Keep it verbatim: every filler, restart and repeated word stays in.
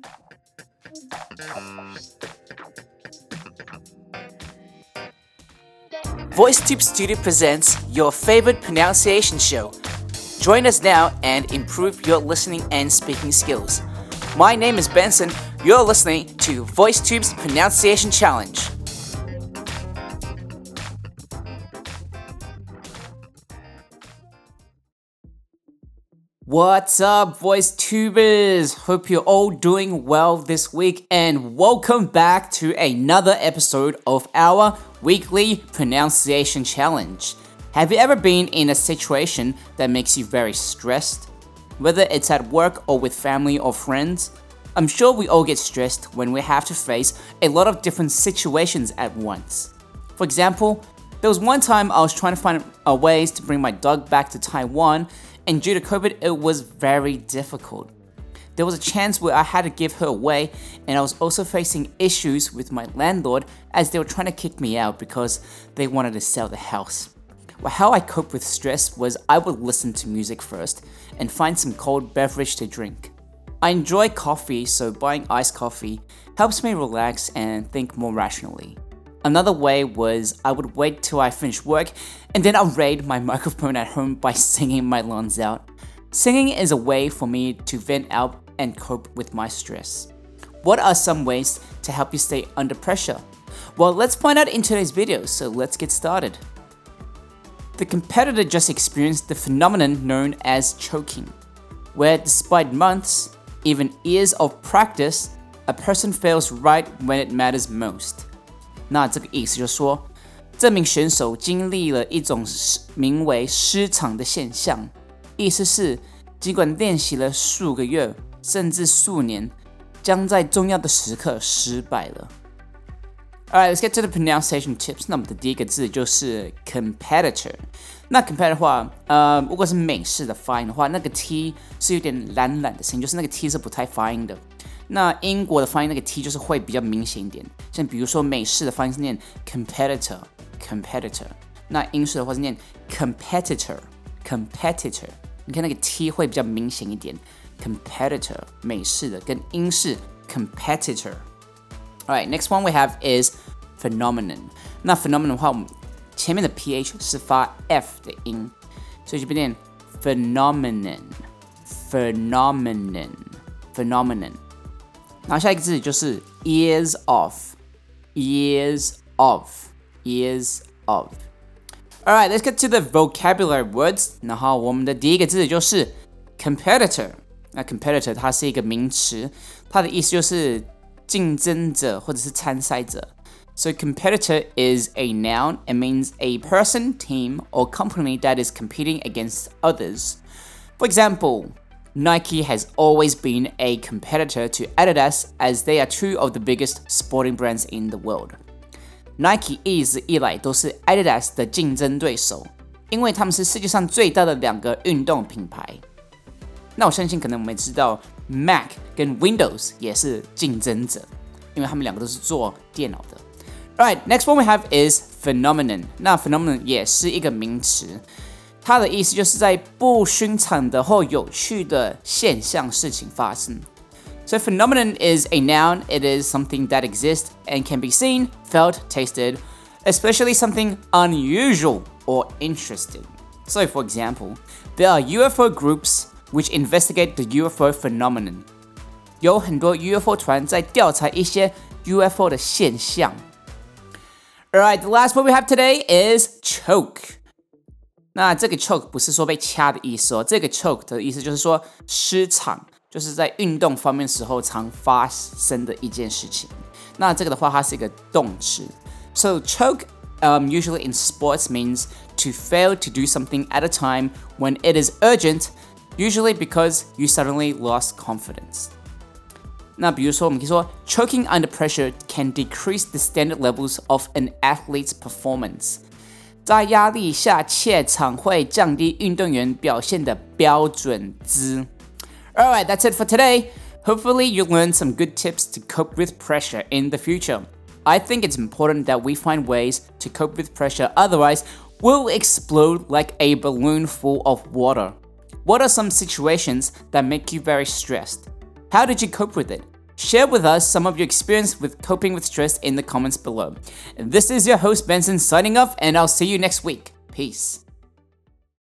VoiceTube Studio presents your favorite pronunciation show. Join us now and improve your listening and speaking skills. My name is Benson. You're listening to VoiceTube's Pronunciation Challenge. What's up, VoiceTubers? Hope you're all doing well this week, and welcome back to another episode of our weekly pronunciation challenge. Have you ever been in a situation that makes you very stressed? Whether it's at work or with family or friends? I'm sure we all get stressed when we have to face a lot of different situations at once. For example, there was one time I was trying to find a ways to bring my dog back to Taiwan, and due to COVID, it was very difficult. There was a chance where I had to give her away, and I was also facing issues with my landlord as they were trying to kick me out because they wanted to sell the house. Well, how I coped with stress was I would listen to music first and find some cold beverage to drink. I enjoy coffee, so buying iced coffee helps me relax and think more rationally. Another way was I would wait till I finished work and then I'll raid my microphone at home by singing my lungs out. Singing is a way for me to vent out and cope with my stress. What are some ways to help you stay under pressure? Well, let's find out in today's video, so let's get started. The competitor just experienced the phenomenon known as choking, where despite months, even years of practice, a person fails right when it matters most. 那这个意思就是说，这名选手经历了一种名为失常的现象，意思是，尽管练习了数个月甚至数年，将在重要的时刻失败了。Alright, let's get to the pronunciation tips. 那么的第一个字就是 competitor。那 competitor 的话，呃，如果是美式的发音的话，那个 t 是有点懒懒的声音，就是那个 t 是不太发音的。那英国的发音那个 t 就是会比较明显一点，像比如说美式的发音是念 competitor competitor， 那英式的话是念 competitor competitor， 你看那个 t 会比较明显一点 competitor 美式的跟英式 competitor。Alright, next one we have is phenomenon。那 phenomenon 的话，我们前面的 ph 是发 f 的音，所以就变成 phenomenon phenomenon phenomenon。然后下一个字就是 years of years of years of。 Alright, let's get to the vocabulary words。 然后我们的第一个字就是 competitor。 那 competitor 它是一个名词，它的意思就是竞争者或者是参赛者。 So competitor is a noun. It means a person, team, or company that is competing against others. For example, Nike has always been a competitor to Adidas as they are two of the biggest sporting brands in the world. Nike 一直以来都是 Adidas 的竞争对手，因为他们是世界上最大的两个运动品牌。那我相信可能我们也知道 Mac 跟 Windows 也是竞争者，因为他们两个都是做电脑的。Alright, next one we have is phenomenon. 那 phenomenon 也是一个名词，它的意思就是在不寻常的或有趣的现象事情发生。So phenomenon is a noun. It is something that exists and can be seen, felt, tasted, especially something unusual or interesting. So for example, there are U F O groups which investigate the U F O phenomenon. 有很多 U F O 团在调查一些 U F O 的现象。Alright, the last word we have today is choke. 那这个 choke 不是说被掐的意思哦，这个 choke 的意思就是说失常，就是在运动方面时候常发生的一件事情。那这个的话，它是一个动词。So choke, um, usually in sports, means to fail to do something at a time when it is urgent, usually because you suddenly lost confidence. 那比如说，我们可以说 choking under pressure can decrease the standard levels of an athlete's performance. 在压力下怯场会降低运动员表现的标准值。Alright, that's it for today. Hopefully you learned some good tips to cope with pressure in the future. I think it's important that we find ways to cope with pressure, otherwise we'll explode like a balloon full of water. What are some situations that make you very stressed? How did you cope with it? Share with us some of your experience with coping with stress in the comments below. This is your host Benson signing off, and I'll see you next week. Peace.